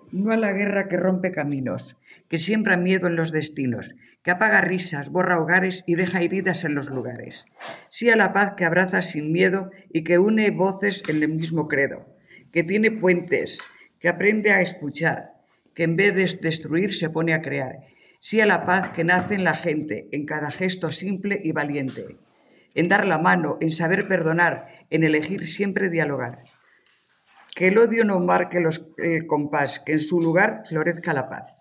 No a la guerra que rompe caminos, que siembra miedo en los destinos, que apaga risas, borra hogares y deja heridas en los lugares. Sí a la paz que abraza sin miedo y que une voces en el mismo credo, que tiene puentes, que aprende a escuchar, que en vez de destruir se pone a crear. Sí a la paz que nace en la gente, en cada gesto simple y valiente, en dar la mano, en saber perdonar, en elegir siempre dialogar. Que el odio no marque el compás, que en su lugar florezca la paz.